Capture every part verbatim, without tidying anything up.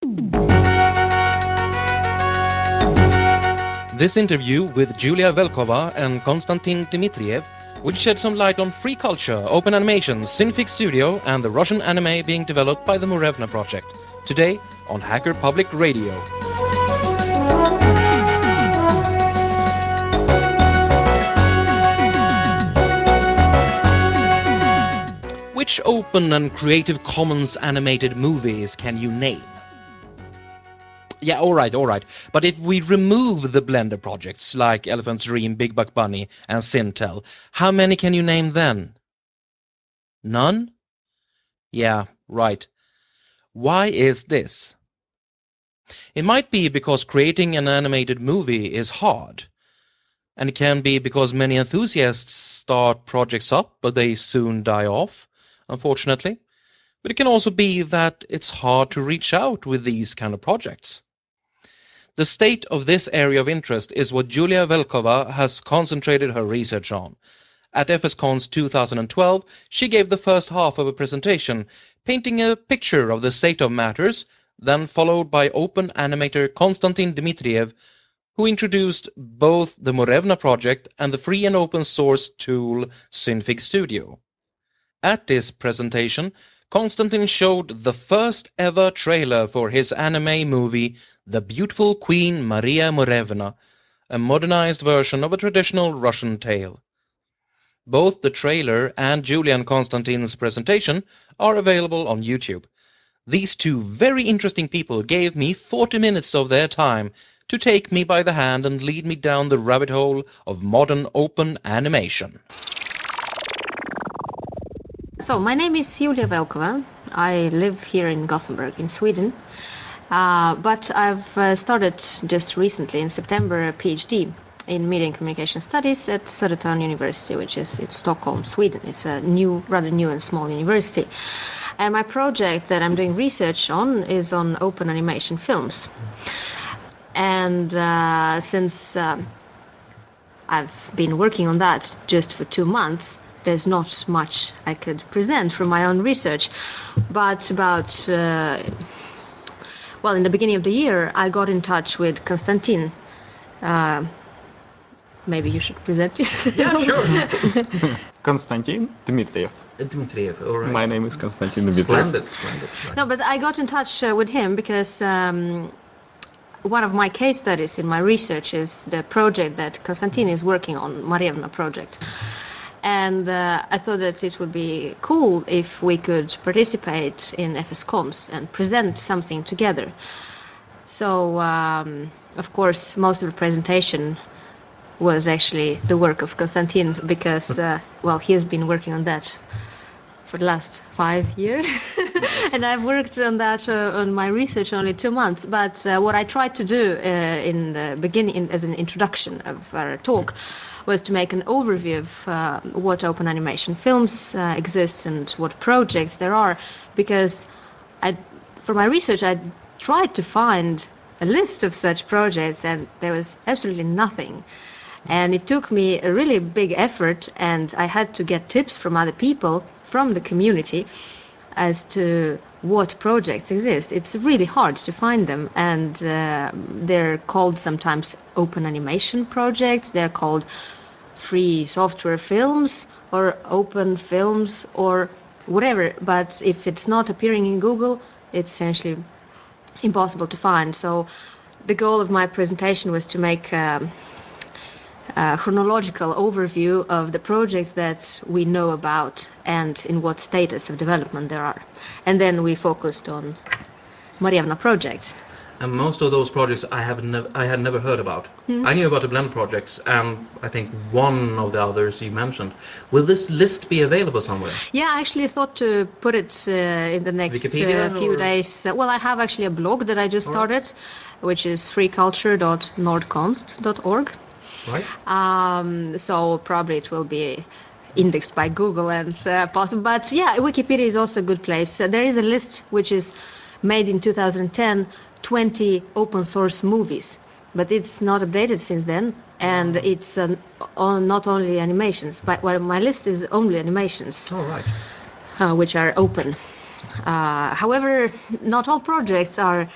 This interview with Julia Velkova and Konstantin Dmitriev will shed some light on free culture, open animation, Synfig Studio, and the Russian anime being developed by the Murevna project. Today on Hacker Public Radio. Which open and Creative Commons animated movies can you name? Yeah, alright, alright. But if we remove the Blender projects like Elephant's Dream, Big Buck Bunny, and Sintel, how many can you name then? None? Yeah, right. Why is this? It might be because creating an animated movie is hard. And it can be because many enthusiasts start projects up, but they soon die off, unfortunately. But it can also be that it's hard to reach out with these kind of projects. The state of this area of interest is what Julia Velkova has concentrated her research on. At FSCons two thousand twelve, she gave the first half of a presentation, painting a picture of the state of matters, then followed by open animator Konstantin Dmitriev, who introduced both the Murevna project and the free and open source tool Synfig Studio. At this presentation, Konstantin showed the first ever trailer for his anime movie The Beautiful Queen Maria Murevna, a modernized version of a traditional Russian tale. Both the trailer and Julia and Konstantin's presentation are available on YouTube. These two very interesting people gave me forty minutes of their time to take me by the hand and lead me down the rabbit hole of modern open animation. So, my name is Julia Velkova. I live here in Gothenburg, in Sweden. Uh, but I've uh, started just recently, in September, a PhD in Media and Communication Studies at Södertörn University, which is in Stockholm, Sweden. It's a new, rather new and small university. And my project that I'm doing research on is on open animation films. And uh, since uh, I've been working on that just for two months, there's not much I could present from my own research. But about, uh, well, in the beginning of the year, I got in touch with Konstantin. Uh, maybe you should present yourself. Yeah, sure. Konstantin Dmitriev. Dmitriev, all right. My name is Konstantin Dmitriev. Splendid, splendid. Right. No, but I got in touch uh, with him because um, one of my case studies in my research is the project that Konstantin is working on, Murevna project. And uh, I thought that it would be cool if we could participate in FSCons and present something together. So, um, of course, most of the presentation was actually the work of Konstantin because, uh, well, he has been working on that for the last five years. And I've worked on that, uh, on my research only two months. But uh, what I tried to do uh, in the beginning, in, as an introduction of our talk, was to make an overview of uh, what open animation films uh, exist and what projects there are. Because I, for my research, I tried to find a list of such projects, and there was absolutely nothing. And it took me a really big effort, and I had to get tips from other people from the community as to what projects exist. It's really hard to find them, and uh, they're called sometimes open animation projects, they're called free software films or open films or whatever. But if it's not appearing in Google, it's essentially impossible to find. So the goal of my presentation was to make um, a chronological overview of the projects that we know about and in what status of development there are. And then we focused on Murevna projects. And most of those projects I have never, I had never heard about. Mm. I knew about the Blend projects, and I think one of the others you mentioned. Will this list be available somewhere? Yeah, I actually thought to put it uh, in the next Wikipedia uh, few or- days. Uh, well, I have actually a blog that I just All right. started, which is freeculture dot nordkonst dot org. Right. Um, so probably it will be indexed by Google and uh, possible. But yeah, Wikipedia is also a good place. Uh, there is a list which is made in two thousand ten, twenty open source movies, but it's not updated since then. And it's uh, on not only animations, but well, my list is only animations, All right. uh, which are open. Uh, however, not all projects are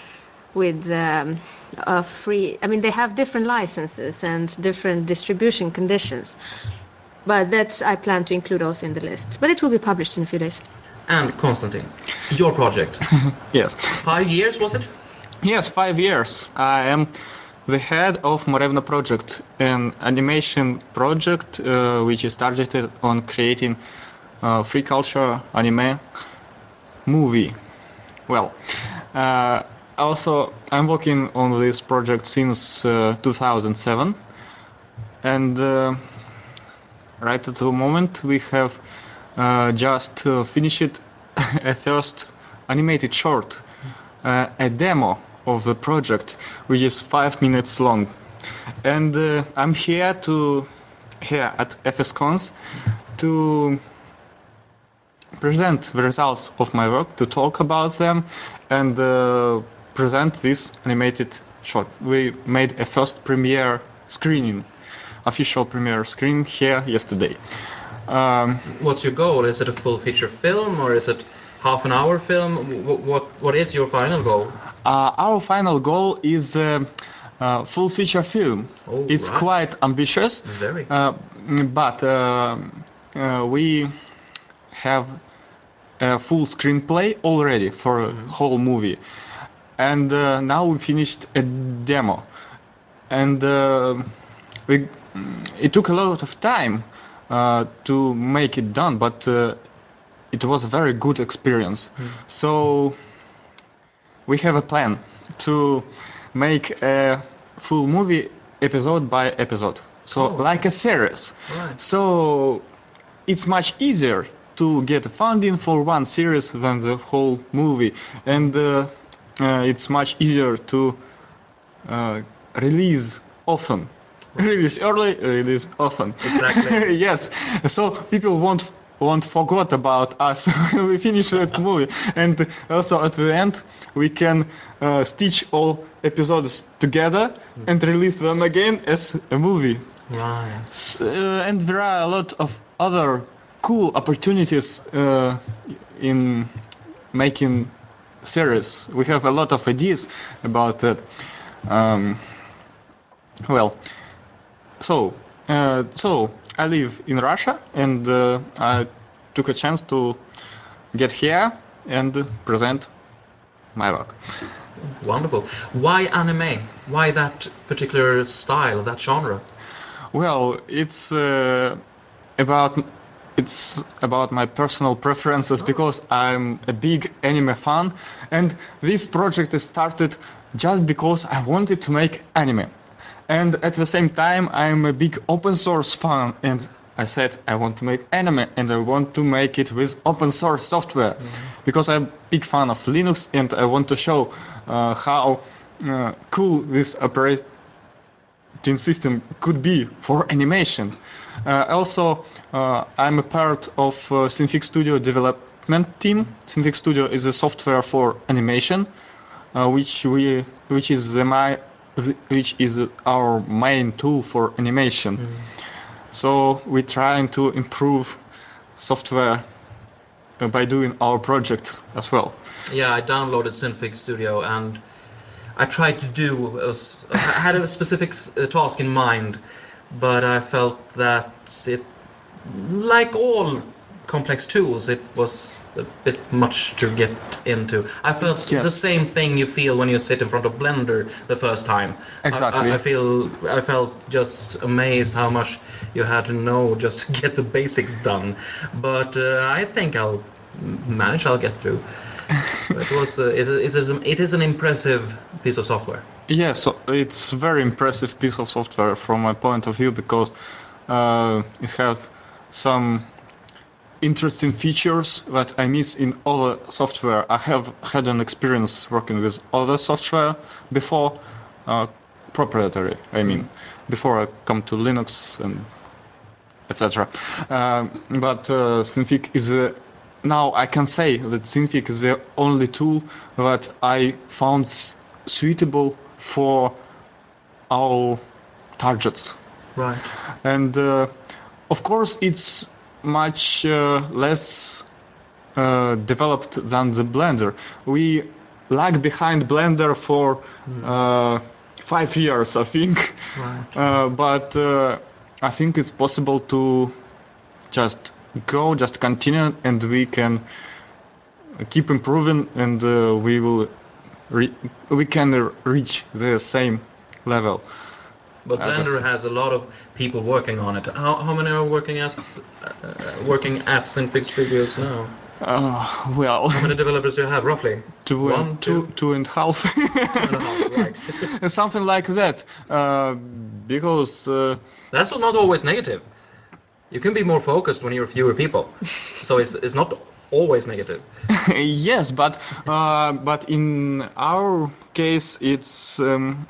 with um, a free. I mean, they have different licenses and different distribution conditions, but that I plan to include also in the list. But it will be published in a few days. And Konstantin, your project. Yes. Five years, was it? Yes, five years. I am the head of Morevna Project, an animation project uh, which is targeted on creating uh, free culture anime movie. Well, uh, also I'm working on this project since uh, two thousand seven, and uh, right at the moment we have uh, just uh, finished a first animated short, uh, a demo of the project, which is five minutes long. And uh, I'm here to here at FSCons to present the results of my work, to talk about them, and uh, present this animated short. We made a first premiere screening, official premiere screening here yesterday. Um, What's your goal? Is it a full feature film or is it half an hour film? What what, what is your final goal? Uh, our final goal is a, uh full feature film. Oh, It's right. quite ambitious, Very. uh, but uh, uh, we have a full screenplay already for a whole movie, and uh, now we finished a demo, and uh, we, it took a lot of time uh, to make it done, but uh, it was a very good experience. So we have a plan to make a full movie episode by episode, so Oh, okay. like a series. Right. So it's much easier to get funding for one series than the whole movie, and uh, uh, it's much easier to uh, release often. Release early, release often. Exactly. Yes, so people won't won't forget about us when we finish that movie, and also at the end we can uh, stitch all episodes together and release them again as a movie. Right. S- uh, and there are a lot of other cool opportunities uh, in making series. We have a lot of ideas about that. Um, well, so uh, so I live in Russia, and uh, I took a chance to get here and present my work. Wonderful. Why anime? Why that particular style, that genre? Well, it's uh, about it's about my personal preferences because I'm a big anime fan, and this project is started just because I wanted to make anime. And at the same time, I'm a big open source fan, and I said I want to make anime and I want to make it with open source software because I'm a big fan of Linux and I want to show uh, how uh, cool this operating system could be for animation. Uh, also, uh, I'm a part of uh, Synfig Studio development team. Synfig Studio is a software for animation, uh, which we which is the my which is our main tool for animation. So we're trying to improve software uh, by doing our projects as well. Yeah, I downloaded Synfig Studio and I tried to do, a s- I had a specific s- uh, task in mind, but I felt that it, like all complex tools, it was a bit much to get into. I felt Yes. the same thing you feel when you sit in front of Blender the first time. I- Exactly. I, I feel I felt just amazed how much you had to know just to get the basics done. But uh, I think I'll manage. I'll get through. It was uh, it is it is it is an impressive piece of software. Yeah, so it's a very impressive piece of software from my point of view because uh, it has some interesting features that I miss in other software. I have had an experience working with other software before, uh, proprietary, I mean, before I come to Linux and et cetera. Um, but uh, Synfig is a, now I can say that Synfig is the only tool that I found s- suitable for our targets. Right. And uh, of course, it's much uh, less uh, developed than the Blender. We lag behind Blender for uh, five years, I think. Right. Uh, but uh, I think it's possible to just go, just continue, and we can keep improving, and uh, we will re- we can r- reach the same level. But I Blender guess. has a lot of people working on it. How, how many are working at uh, working at Synfig Studios now? Uh, well, How many developers do you have roughly? two, One, and, two, two? two and a half, Two and a half, right? something like that. Uh, because uh, That's not always negative. You can be more focused when you're fewer people, so it's it's not always negative. yes, but uh, but in our case, it's um,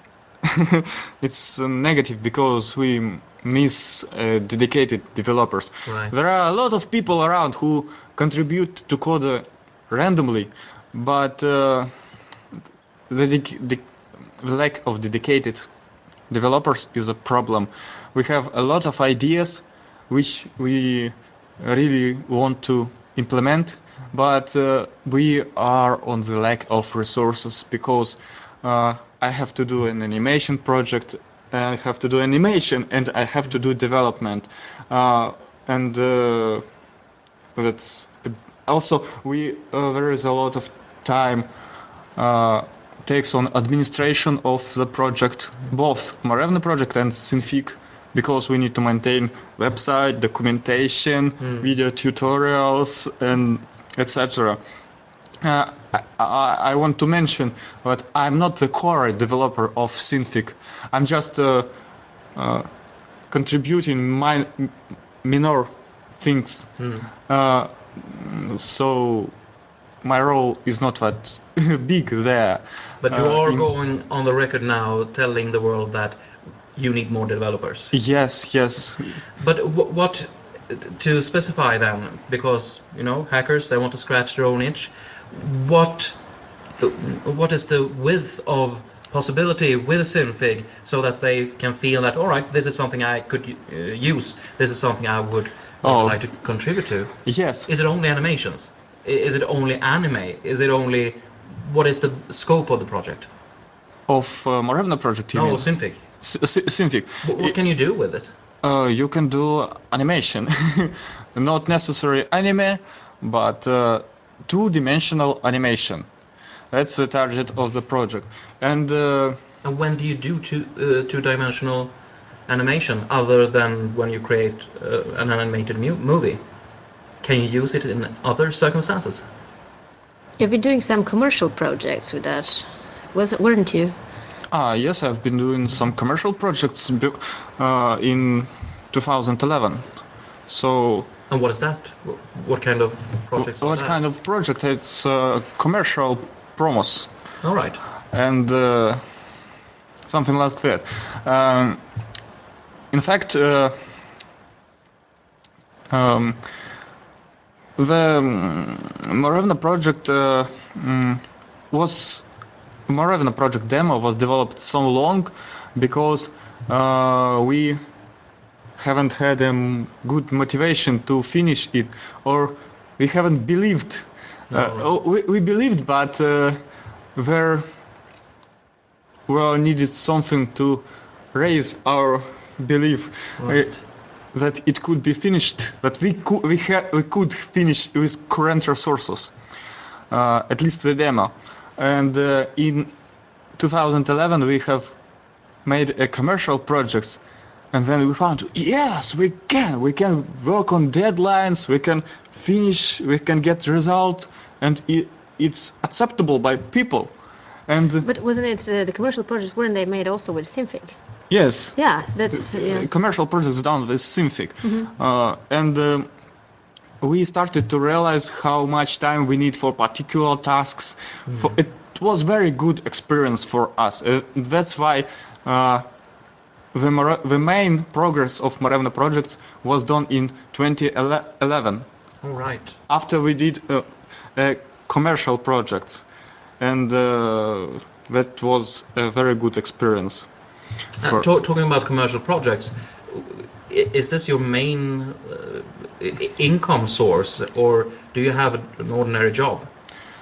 it's um, negative because we miss uh, dedicated developers. Right. There are a lot of people around who contribute to code randomly, but uh, the, the, the lack of dedicated developers is a problem. We have a lot of ideas which we really want to implement, but uh, we are on the lack of resources because uh, I have to do an animation project, I have to do animation, and I have to do development. Uh, and uh, that's also we uh, there is a lot of time uh, takes on administration of the project, both Marevna project and Synfig, because we need to maintain website, documentation, Mm. video tutorials, and et cetera. Uh, I, I want to mention that I'm not the core developer of Synfig. I'm just uh, uh, contributing my minor things. Mm. Uh, so my role is not that big there. But you Uh, are in- going on the record now telling the world that you need more developers. Yes, yes. But w- what to specify then? Because you know hackers, they want to scratch their own itch. What what is the width of possibility with Synfig so that they can feel that all right, this is something I could uh, use. This is something I would maybe Oh. like to contribute to. Yes. Is it only animations? I- Is it only anime? Is it only what is the scope of the project? Of uh, Marevna project, you No, mean? Synfig. S- S- Synfig. Wh- What can you do with it? Uh, you can do animation. Not necessary anime, but uh, two-dimensional animation. That's the target of the project. And uh, And when do you do two uh, two-dimensional animation other than when you create uh, an animated mu- movie? Can you use it in other circumstances? You've been doing some commercial projects with that, was weren't you? ah, yes, I've been doing some commercial projects be- uh, in two thousand eleven. So And what is that? Wh- What kind of projects are what that? kind of project? It's uh, commercial promos All right. and uh, something like that. Um, in fact, uh, um, the um, Marevna project uh, mm, was Marevna project demo was developed so long because uh, we haven't had a um, good motivation to finish it, or we haven't believed. No, Uh, no. oh, we, we believed, but uh, there well needed something to raise our belief uh, Right. that it could be finished, that we could we, ha- we could finish with current resources, uh, at least the demo. And uh, in two thousand eleven we have made a commercial projects, and then we found yes we can we can work on deadlines, we can finish, we can get result, and it, it's acceptable by people. And But wasn't it uh, the commercial projects weren't they made also with Synfig? yes, Yeah, that's yeah. commercial projects done with Synfig. Uh, and um, we started to realize how much time we need for particular tasks. For, it was very good experience for us. Uh, that's why uh, the, Mara- the main progress of Marevna projects was done in twenty eleven. All right. After we did uh, uh, commercial projects, and uh, that was a very good experience. Uh, For- ta- talking about commercial projects, i- is this your main uh, i- income source, or do you have an ordinary job?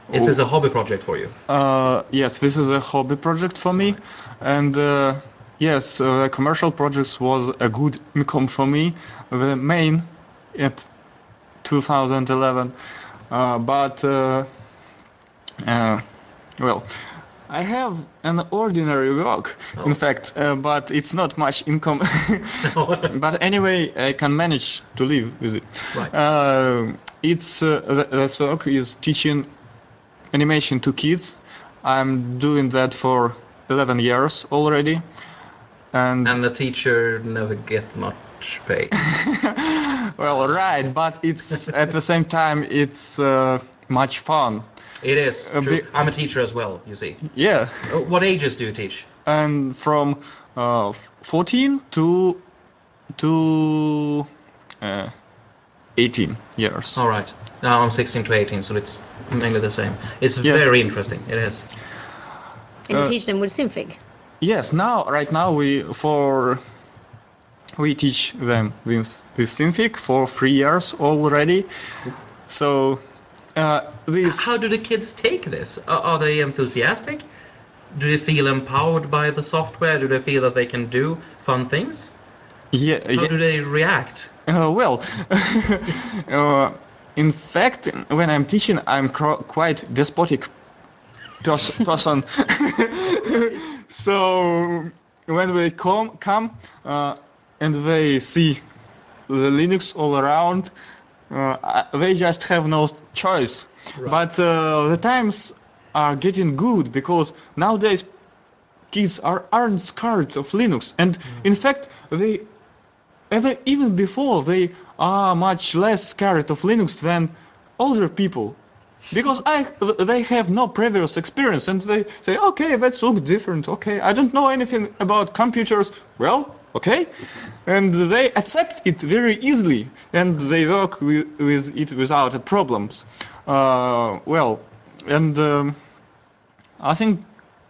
Is this a hobby project for you? Uh, yes, this is a hobby project for me, and uh, yes, uh, commercial projects was a good income for me. The main at two thousand eleven, uh, but uh, uh, well, I have an ordinary work, Oh. in fact, uh, but it's not much income. But anyway, I can manage to live with it. Right. Uh, it's uh, th- that work is teaching animation to kids. I'm doing that for eleven years already, and, And the teacher never get much pay. well, right, but it's at the same time it's uh, much fun. It is A true. bit- I'm a teacher as well, you see. Yeah, Uh, What ages do you teach? and from uh, fourteen to to uh, eighteen years. All right. Now I'm sixteen to eighteen, so it's mainly the same. It's Yes. very interesting. It is. And you Uh, teach them with Synfig. Yes, now right now we for we teach them with with Synfig for three years already. So uh, this How do the kids take this? Are, are they enthusiastic? Do they feel empowered by the software? Do they feel that they can do fun things? yeah, How yeah do they react? uh, well uh, in fact when I'm teaching I'm cr- quite despotic pers- person. So when they come come uh, and they see the Linux all around, uh, I- they just have no choice. Right. But uh, the times are getting good because nowadays kids are aren't scared of Linux, and in fact they even even before they are much less scared of Linux than older people. Because I, they have no previous experience and they say, okay, that's look different. Okay, I don't know anything about computers. Well, okay, and they accept it very easily and they work with, with it without problems. Uh, well, and um, I think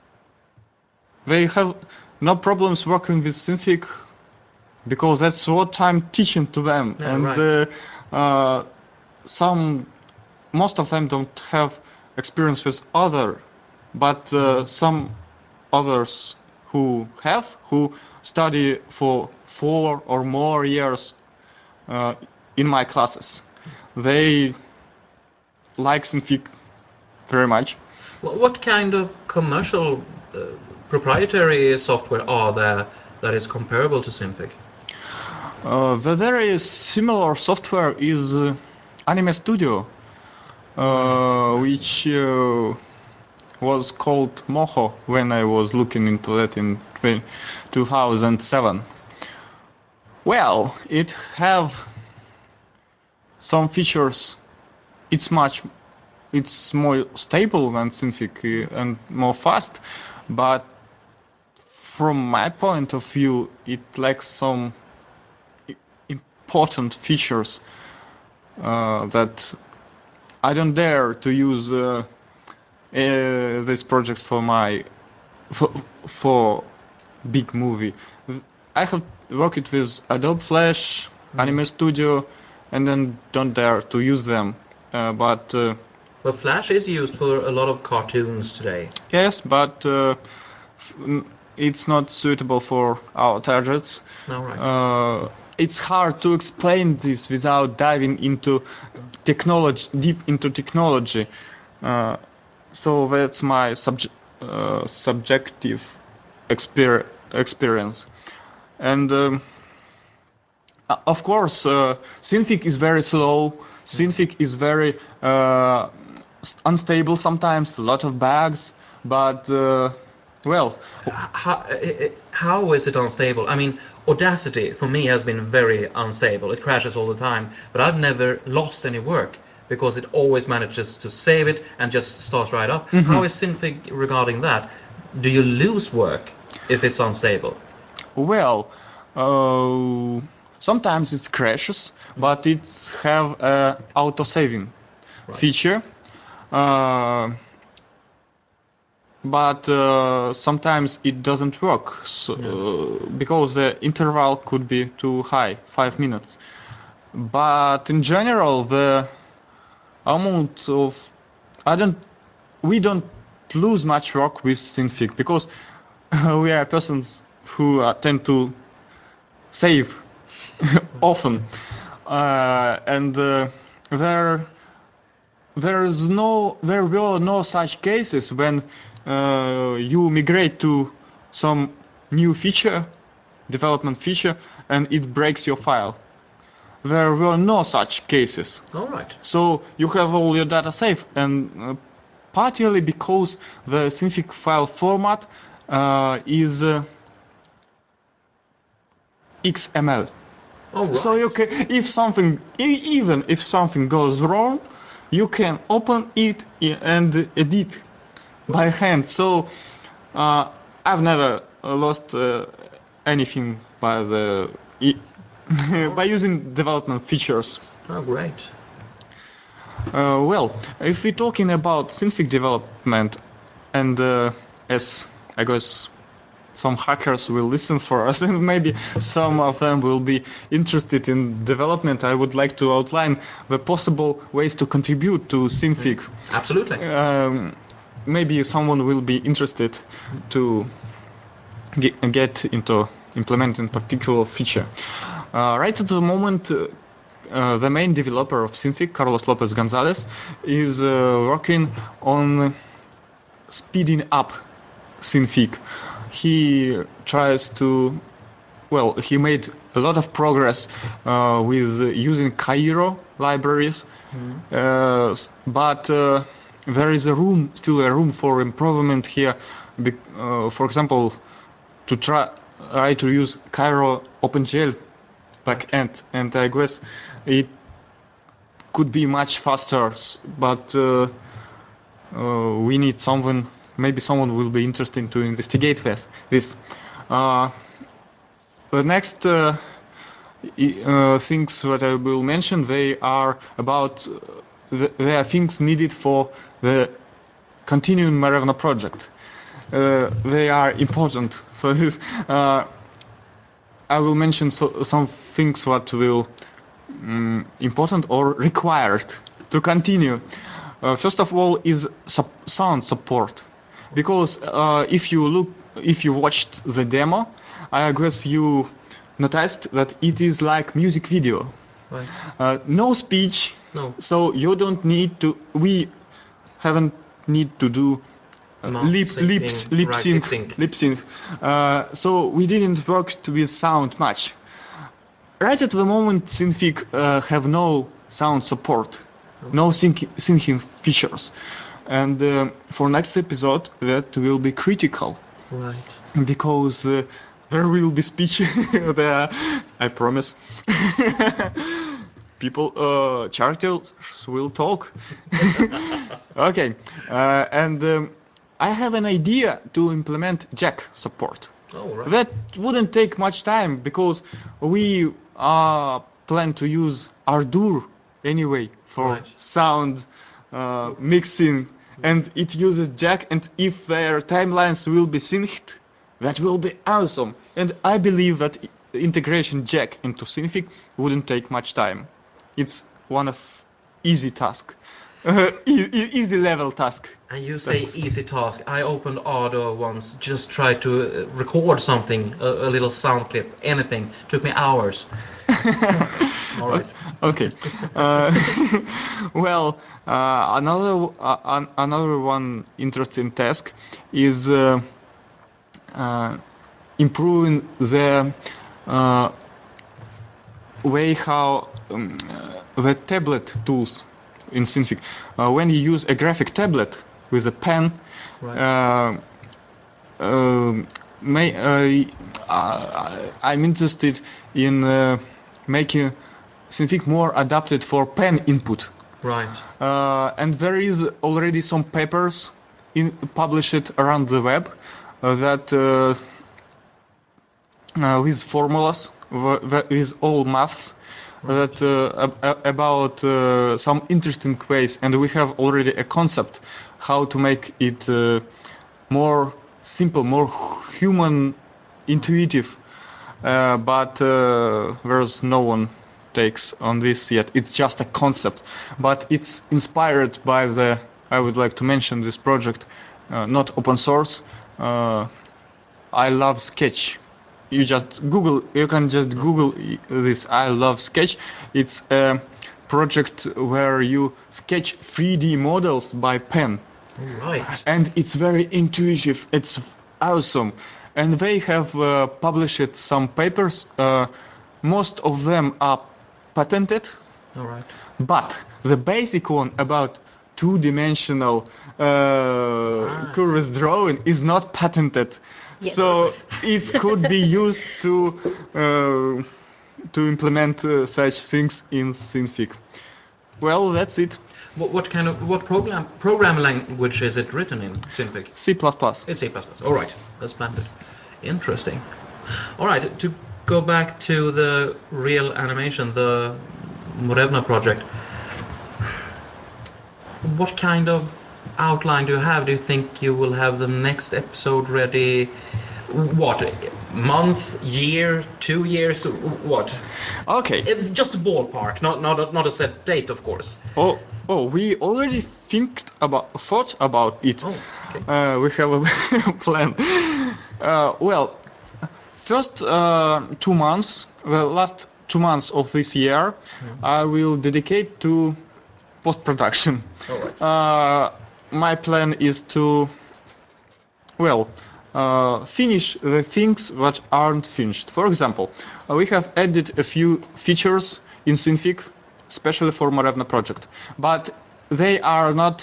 they have no problems working with Synfig because that's what I'm teaching to them. Yeah, and right. uh, uh, some most of them don't have experience with other, but uh, some others who have, who study for four or more years uh, in my classes, they like Synfig very much. Wh- What kind of commercial uh, proprietary software are there that is comparable to Synfig? Uh, the very similar software is uh, Anime Studio, uh, which uh, was called Moho when I was looking into that in two thousand seven. Well, it have some features. It's much, it's more stable than Synfig uh, and more fast, but from my point of view, it lacks some i- important features uh, that I don't dare to use uh, uh, this project for my for, for big movie. I have worked with Adobe Flash, Anime Studio, and then don't dare to use them. Uh, but uh, Well, Flash is used for a lot of cartoons today. yes, but uh, f- n- it's not suitable for our targets. No, right. Uh, it's hard to explain this without diving into technology, deep into technology. Uh, so that's my subj- uh, subjective exper- experience. And um, uh, of course, uh, Synfig is very slow. Synfig is very uh, s- unstable sometimes, a lot of bugs. But, uh, well, How, how is it unstable? I mean, Audacity for me has been very unstable. It crashes all the time, but I've never lost any work because it always manages to save it and just starts right up. How is Synfig regarding that? Do you lose work if it's unstable? well, uh, sometimes it crashes, but it have a auto-saving Right. feature. Uh, but uh, sometimes it doesn't work so, uh, because the interval could be too high, five minutes. But in general, the amount of I don't we don't lose much work with Synfig because we are persons who uh, tend to save often, uh, and uh, there there is no there were no such cases when uh, you migrate to some new feature, development feature, and it breaks your file. There were no such cases. All right. So you have all your data safe, and uh, partially because the Synfig file format uh, is uh, X M L. All right. So you can, if something, e- even if something goes wrong, you can open it i- and edit by hand. So uh, I've never uh, lost uh, anything by the i- by using development features. Oh, great. Uh, well, if we're talking about Synfig development, and uh, as I guess some hackers will listen for us, and maybe some of them will be interested in development, I would like to outline the possible ways to contribute to Synfig. Absolutely. Um, maybe someone will be interested to get, get into implementing particular feature. Uh, right at the moment, uh, uh, the main developer of Synfig, Carlos Lopez Gonzalez, is uh, working on speeding up Synfig. He tries to, well, he made a lot of progress uh, with using Cairo libraries, uh, but uh, there is a room, still a room for improvement here. Be- uh, for example, to try, try to use Cairo OpenGL backend, and I guess it could be much faster, but uh, uh, we need someone, maybe someone will be interested to investigate this. this. Uh, the next uh, uh, things that I will mention, they are about, uh, the, they are things needed for the continuing Marevna project. Uh, they are important for this. Uh, I will mention so, some things that will um, important or required to continue. Uh, first of all, is sup- sound support, because uh, if you look, if you watched the demo, I guess you noticed that it is like music video. Right. Uh, no speech, No. so you don't need to. We haven't need to do uh, Mouth lip lip syncing, lip right, sync lip sync. lip sync. Uh, so we didn't work with sound much. Right at the moment, Synfig uh, have no sound support, no sync- syncing features, and uh, for next episode that will be critical Right. because uh, there will be speech there. I promise. People, uh, characters will talk. Okay, uh, and um, I have an idea to implement Jack support. Oh, right. That wouldn't take much time because we uh, plan to use Ardour anyway for Right. sound uh, mixing, and it uses Jack. And if their timelines will be synced, that will be awesome. And I believe that integration Jack into Synfig wouldn't take much time. It's one of easy task, uh, e- e- easy level task. And you say tasks. easy task. I opened Ardo once, just tried to uh, record something, a, a little sound clip, anything. Took me hours. All right. Okay. Uh, well, uh, another uh, an- another one interesting task is uh, uh, improving the uh, way how um, uh, the tablet tools in Synfig. Uh, when you use a graphic tablet with a pen, Right. uh, um, may, uh, uh, I'm interested in uh, making Synfig more adapted for pen input. Right. Uh, and there is already some papers in, published around the web uh, that uh, uh, with formulas, with all maths, that uh, ab- about uh, some interesting ways, and we have already a concept how to make it uh, more simple, more human, intuitive. Uh, but uh, there's no one takes on this yet. It's just a concept, but it's inspired by the I would like to mention this project, uh, not open source. Uh, I love Sketch. You just Google. You can just Google this. I love Sketch. It's a project where you sketch three D models by pen. Right. And it's very intuitive. It's awesome. And they have uh, published some papers. Uh, most of them are patented. All right. But the basic one about two-dimensional uh, Ah. curves drawing is not patented. Yes. So it could be used to uh, to implement uh, such things in Synfig. Well, that's it. What, what kind of what program program language is it written in? Synfig. C plus plus. It's C plus plus. All right, that's splendid. Interesting. All right, to go back to the real animation, the Morevna project. What kind of outline do you have? Do you think you will have the next episode ready? What month, year, two years? What? Okay. It, just a ballpark, not not a, not a set date, of course. Oh, oh, we already think about thought about it. Oh, okay. Uh, we have a plan. Uh, well, first uh, two months, the last two months of this year, I will dedicate to post-production. All right. Uh, my plan is to, well, uh, finish the things that aren't finished. For example, uh, we have added a few features in Synfig, especially for Morevna project, but they are not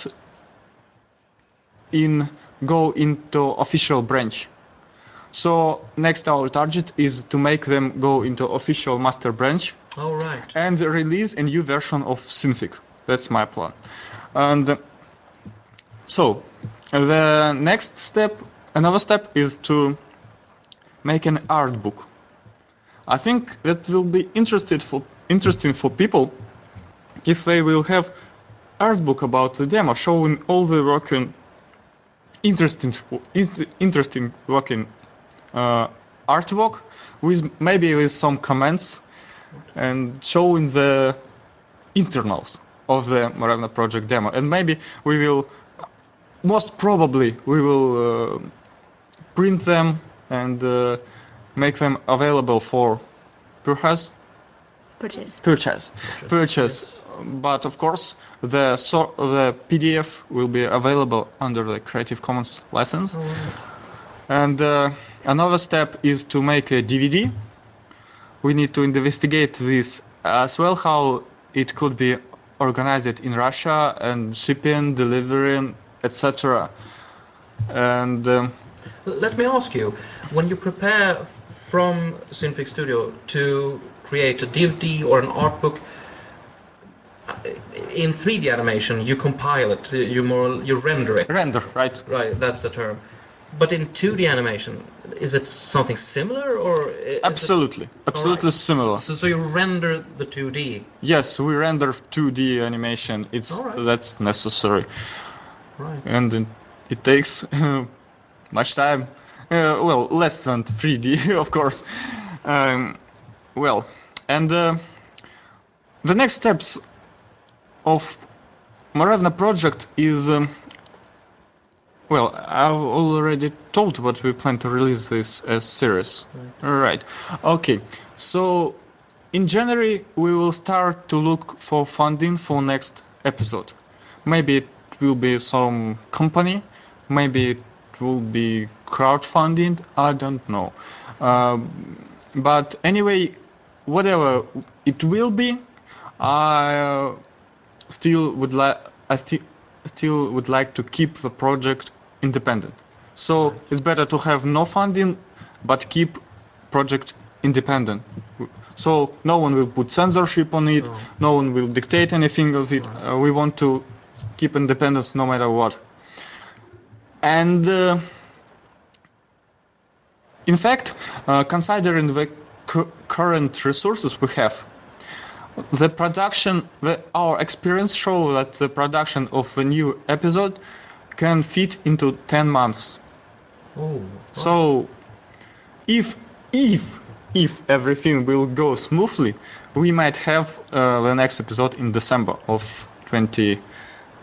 in go into official branch. So next our target is to make them go into official master branch. All right. And release a new version of Synfig. That's my plan. And uh, so the next step, another step is to make an art book. I think that will be interested for, interesting for people if they will have art book about the demo showing all the working, interesting, interesting working uh, artwork with maybe with some comments and showing the internals of the Morevna project demo. And maybe we will, most probably, we will uh, print them and uh, make them available for purchase. Purchase. Purchase. Purchase, Purchase. yes. But of course, the so the P D F will be available under the Creative Commons license. All right. And uh, another step is to make a D V D. We need to investigate this as well, how it could be organized in Russia and shipping, delivering, et cetera. And um, Let me ask you, when you prepare from Synfig Studio to create a D V D or an art book, uh, in three D animation, you compile it, you more you render it. render, right? Right, that's the term. But in two D animation, is it something similar or is Absolutely, it... absolutely All right. similar. So, so you render the two D. Yes, we render two D animation. It's All right. that's necessary, Right. and it, it takes much time. Uh, well, less than three D, of course. Um, well, and uh, the next steps of Morevna project is, um, well, I've already told what we plan to release this as series. Right. Right. Okay. So in January we will start to look for funding for next episode. Maybe it will be some company, maybe it will be crowdfunding. I don't know. Um, but anyway, whatever it will be, I uh, still would like I still still would like to keep the project independent. So Right. it's better to have no funding, but keep project independent. So no one will put censorship on it. Oh. No one will dictate anything of it. Right. Uh, we want to keep independence no matter what. And uh, in fact, uh, considering the cu- current resources we have, the production, the, our experience show that the production of a new episode can fit into ten months. Oh. Right. So if if if everything will go smoothly, we might have uh, the next episode in December of twenty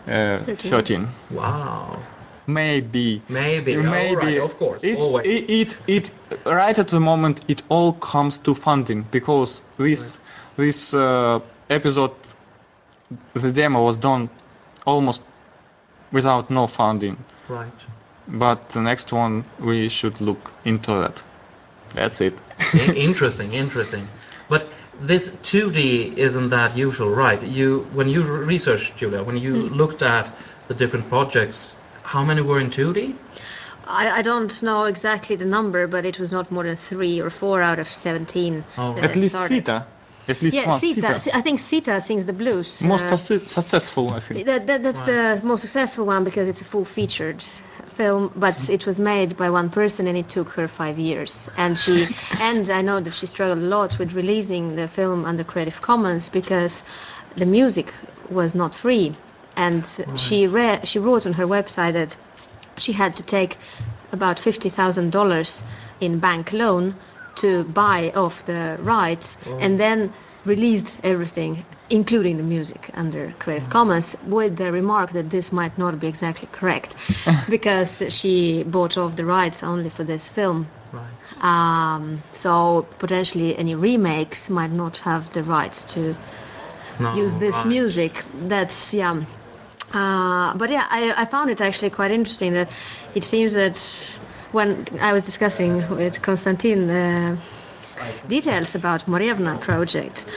uh, thirteen. thirteen. Wow. Maybe. Maybe. Uh, All right, of course, It's always. it, it it right at the moment it all comes to funding because this this uh, episode the demo was done almost without no funding. Right. But the next one we should look into that. That's it. I- interesting, interesting. But this two D isn't that usual, right? You when you researched, Julia, when you looked at the different projects, how many were in two D? I, I don't know exactly the number, but it was not more than three or four out of seventeen Oh, that right. At I least started. Sita. At least Yeah, one Sita. Sita. I think Sita sings the blues. Most uh, suc- successful, I think. that, that, that's Right. the most successful one because it's a full featured film, but it was made by one person and it took her five years. And she, and I know that she struggled a lot with releasing the film under Creative Commons because the music was not free. And she re- she wrote on her website that she had to take about fifty thousand dollars in bank loan to buy off the rights and then released everything, including the music, under Creative Commons, with the remark that this might not be exactly correct because she bought off the rights only for this film. Right. Um, so potentially any remakes might not have the rights to No, use this right. music. That's yeah. Uh, but yeah, I, I found it actually quite interesting that it seems that when I was discussing with Konstantin the details about Morevna project,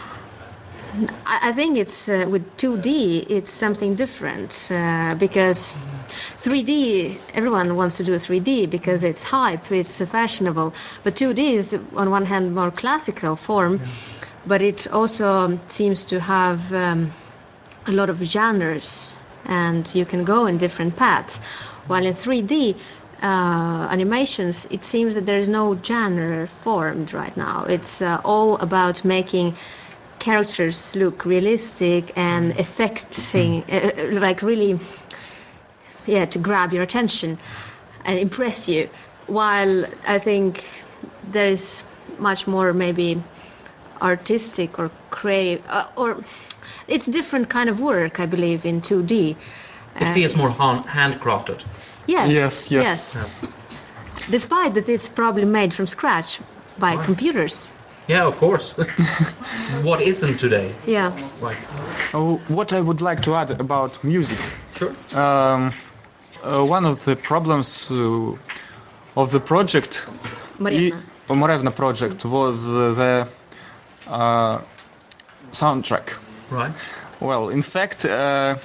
I, I think it's uh, with two D it's something different uh, because three D everyone wants to do three D because it's hype, it's uh, fashionable, but two D is on one hand more classical form, but it also seems to have um, a lot of genres and you can go in different paths. While in three D uh, animations, it seems that there is no genre formed right now. It's uh, all about making characters look realistic and affecting, uh, uh, like really, yeah, to grab your attention and impress you. While I think there is much more maybe artistic or creative uh, or it's different kind of work I believe in two D. It feels more han- handcrafted. Yes, Yes, yes. yes. Yeah. Despite that it's probably made from scratch by Right. computers. Yeah, of course. What isn't today? Yeah. Right. Oh, what I would like to add about music. Sure. Um, uh, one of the problems uh, of the project, Morevna. I- Morevna project, was uh, the uh, soundtrack. Right. Well, in fact, uh,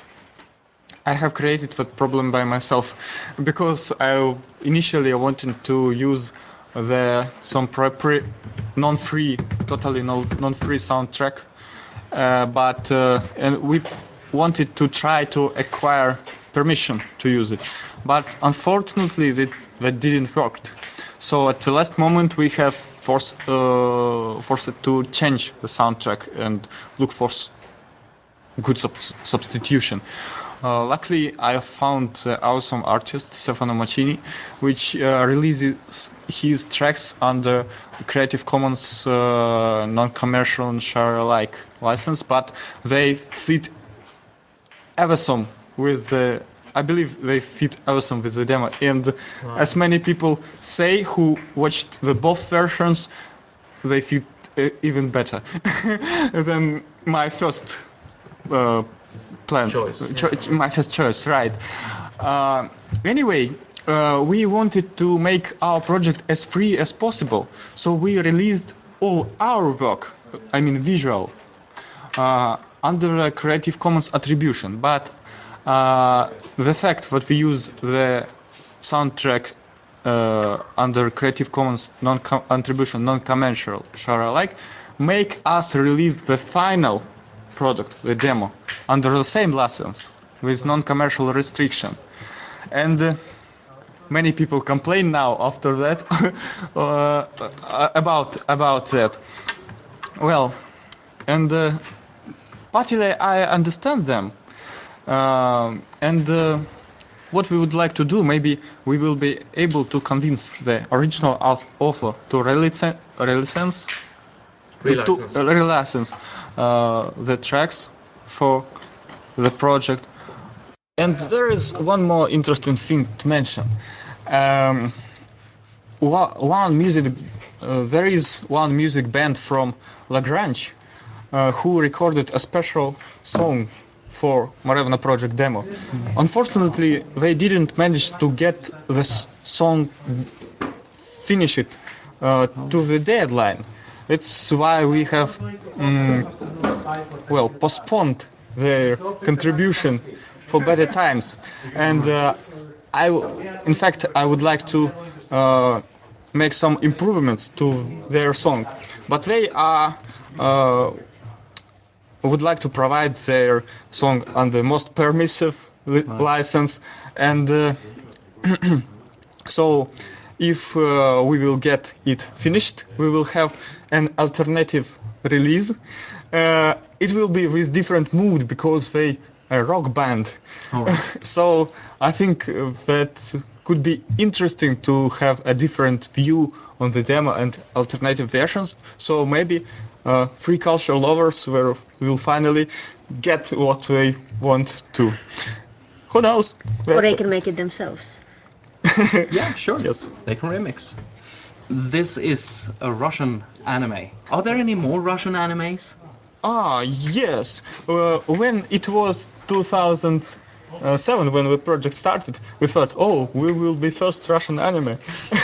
I have created that problem by myself because I initially I wanted to use the some propri- non-free, totally no, non-free soundtrack, uh, but uh, and we wanted to try to acquire permission to use it, but unfortunately that, that didn't work. So at the last moment we have forced uh, forced to change the soundtrack and look for s- good sub- substitution. Uh, luckily, I found uh, awesome artist Stefano Macini, which uh, releases his tracks under Creative Commons uh, non-commercial and share-alike license, but they fit awesome with the. I believe they fit awesome with the demo, and as many people say who watched the both versions, they fit uh, even better than my first uh, plan. Choice, Cho- yeah. my first choice, right? Uh, anyway, uh, we wanted to make our project as free as possible, so we released all our work, I mean visual, uh, under a Creative Commons attribution. But uh, the fact that we use the soundtrack uh, under Creative Commons non-attribution, non-commercial, share alike, make us release the final product, the demo, under the same license with non-commercial restriction. And uh, many people complain now after that uh, about about that. Well, and uh, partly I understand them. Um, and uh, what we would like to do, maybe we will be able to convince the original author to relicense, relicense, Relicense. to relicense uh, the tracks for the project. And there is one more interesting thing to mention. Um, one music, uh, there is one music band from Lagrange uh, who recorded a special song for Marevna project demo. Mm. Unfortunately, they didn't manage to get this song finished uh, to the deadline. It's why we have, um, well, postponed their contribution for better times. And uh, I, in fact, I would like to uh, make some improvements to their song, but they are uh, would like to provide their song on the most permissive li- right. license, and uh, so if uh, we will get it finished, we will have an alternative release. Uh, it will be with different mood because they a rock band. Right. So I think uh, that could be interesting to have a different view on the demo and alternative versions. So maybe uh, free culture lovers will, will finally get what they want to. Who knows? Or they can make it themselves. Yeah, sure. Yes. They can remix. This is a Russian anime. Are there any more Russian animes? Ah, yes. Uh, when it was two thousand seven, when the project started, we thought, oh, we will be first Russian anime.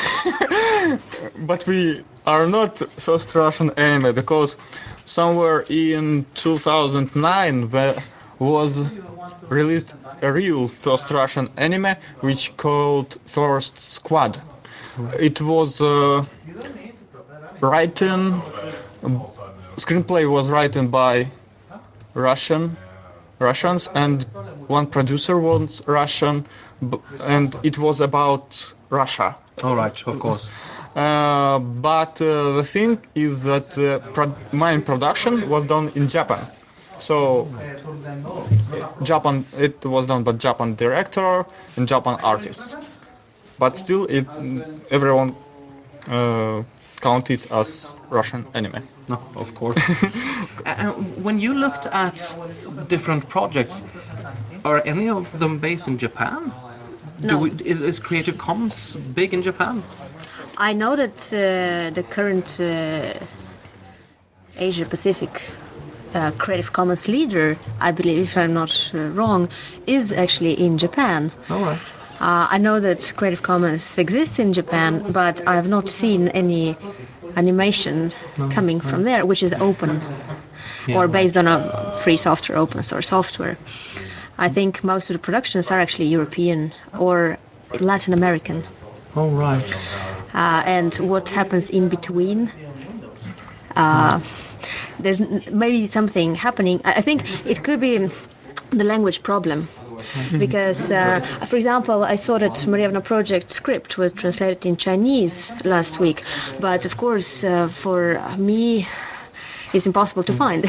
But we are not first Russian anime because somewhere in two thousand nine there was released a real first Russian anime which called First Squad. It was uh, written, screenplay was written by Russian Russians, and one producer was Russian, and it was about Russia. All right, of course. Uh, but uh, the thing is that uh, pro- main production was done in Japan. So Japan, it was done by Japan director and Japan artists. But still, it everyone uh, counted as Russian anime. No, of course. uh, when you looked at different projects, are any of them based in Japan? No. Do we, is, is Creative Commons big in Japan? I know that uh, the current uh, Asia Pacific uh, Creative Commons leader, I believe, if I'm not uh, wrong, is actually in Japan. All right. Uh, I know that Creative Commons exists in Japan, but I have not seen any animation no, coming no. from there, which is open yeah, or based right. on a free software, open source software. I think most of the productions are actually European or Latin American. Oh, right. Uh, and what happens in between, uh, there's maybe something happening. I think it could be the language problem. Because, uh, for example, I saw that Marevna project script was translated in Chinese last week, but of course, uh, for me, it's impossible to find.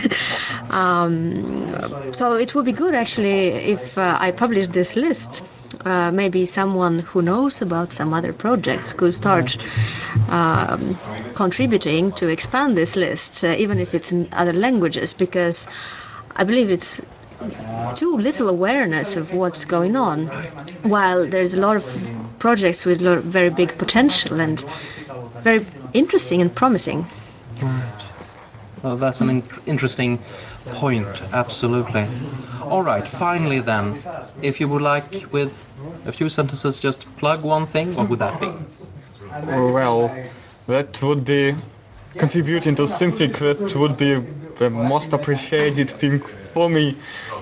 um, so it would be good, actually, if uh, I published this list. Uh, maybe someone who knows about some other projects could start um, contributing to expand this list, uh, even if it's in other languages, because I believe it's too little awareness of what's going on, while there's a lot of projects with very big potential and very interesting and promising. Right. Well, that's an in- interesting point, absolutely. All right, finally then, if you would like, with a few sentences, just plug one thing, what would that be? Well, that would be contributing to something that would be the most appreciated thing for me.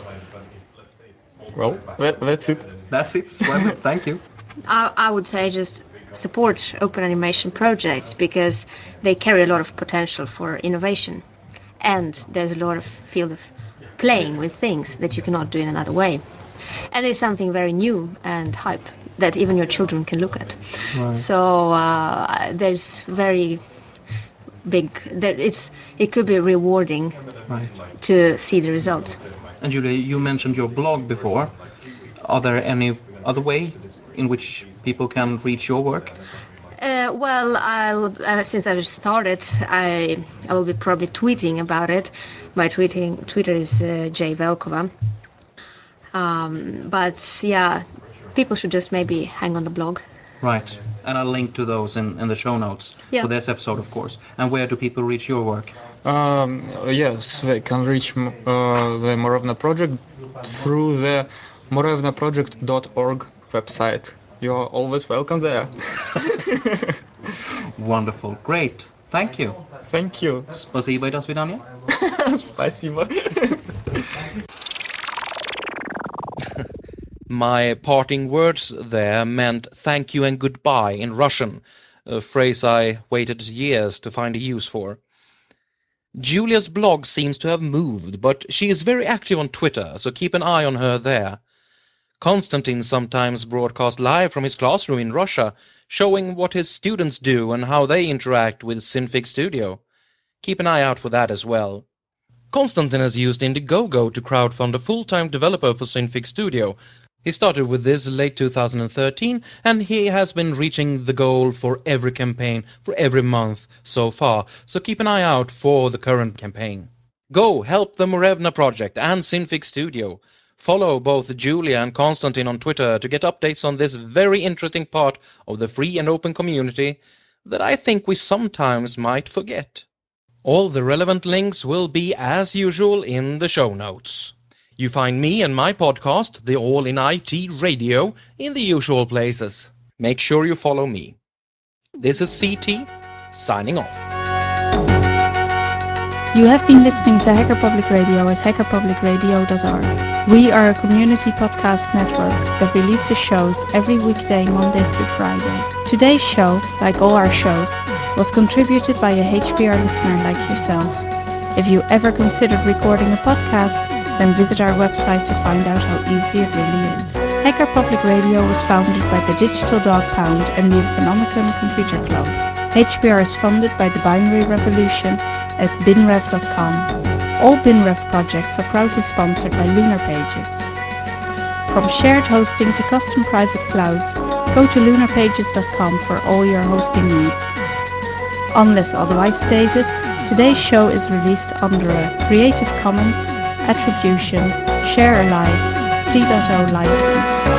Well, that, that's it. That's it, splendid, thank you. I, I would say just support open animation projects because they carry a lot of potential for innovation. And there's a lot of field of playing with things that you cannot do in another way. And it's something very new and hype that even your children can look at. Right. So uh, there's very big, there, it's, it could be rewarding right. to see the results. And Julia, you mentioned your blog before. Are there any other way in which people can reach your work? Uh, well, I'll, uh, since I just started, I I will be probably tweeting about it. My tweeting Twitter is uh, J Velkova. Um, but yeah, people should just maybe hang on the blog. Right. And I'll link to those in, in the show notes Yeah. for this episode, of course. And where do people reach your work? Um, yes, they can reach uh, the Moravna project through the moravna project dot org website. You're always welcome there. Wonderful. Great. Thank you. Thank you. Спасибо и до свидания. Спасибо. My parting words there meant thank you and goodbye in Russian, a phrase I waited years to find a use for. Julia's blog seems to have moved, but she is very active on Twitter, so keep an eye on her there. Konstantin sometimes broadcasts live from his classroom in Russia, showing what his students do and how they interact with Synfig Studio. Keep an eye out for that as well. Konstantin has used Indiegogo to crowdfund a full-time developer for Synfig Studio. He started with this late two thousand thirteen, and he has been reaching the goal for every campaign, for every month so far, so keep an eye out for the current campaign. Go help the Morevna project and Synfig Studio. Follow both Julia and Konstantin on Twitter to get updates on this very interesting part of the free and open community that I think we sometimes might forget. All the relevant links will be, as usual, in the show notes. You find me and my podcast, the All in I T Radio, in the usual places. Make sure you follow me. This is C T, signing off. You have been listening to Hacker Public Radio at hacker public radio dot org. We are a community podcast network that releases shows every weekday, Monday through Friday. Today's show, like all our shows, was contributed by a H P R listener like yourself. If you ever considered recording a podcast, then visit our website to find out how easy it really is. Hacker Public Radio was founded by the Digital Dog Pound and the Infonomicon Computer Club. H P R is funded by the Binary Revolution at binrev dot com. All BinRev projects are proudly sponsored by Lunar Pages. From shared hosting to custom private clouds, go to lunar pages dot com for all your hosting needs. Unless otherwise stated, today's show is released under a Creative Commons Attribution Share Alike three point oh license.